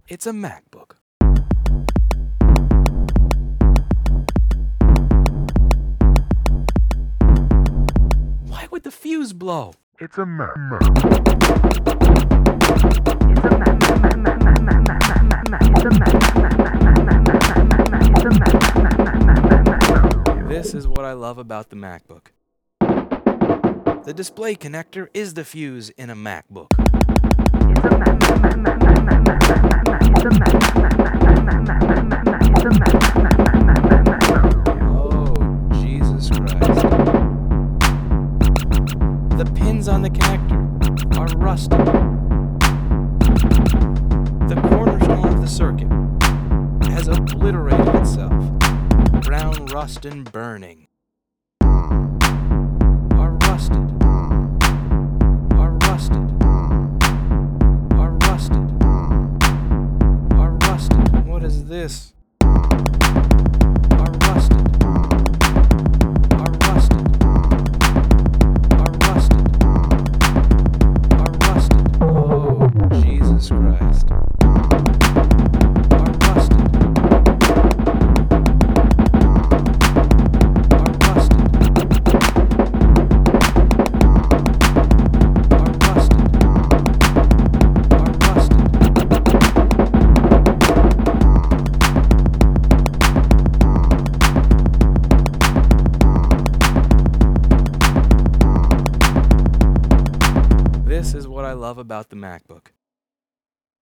It's a MacBook. Why would the fuse blow? It's a Mac. This is what I love about the MacBook. The display connector is the fuse in a MacBook. Oh, Jesus Christ. The pins on the connector are rusted. The cornerstone of the circuit has obliterated itself. Brown rust and burning. Are rusted. Are rusted. Are rusted. Are rusted. What is this? Are rusted. Are rusted. Are rusted. Are rusted. Oh, Jesus Christ. Are rusted. Are rusted. Are rusted. Are rusted. This is what I love about the MacBook.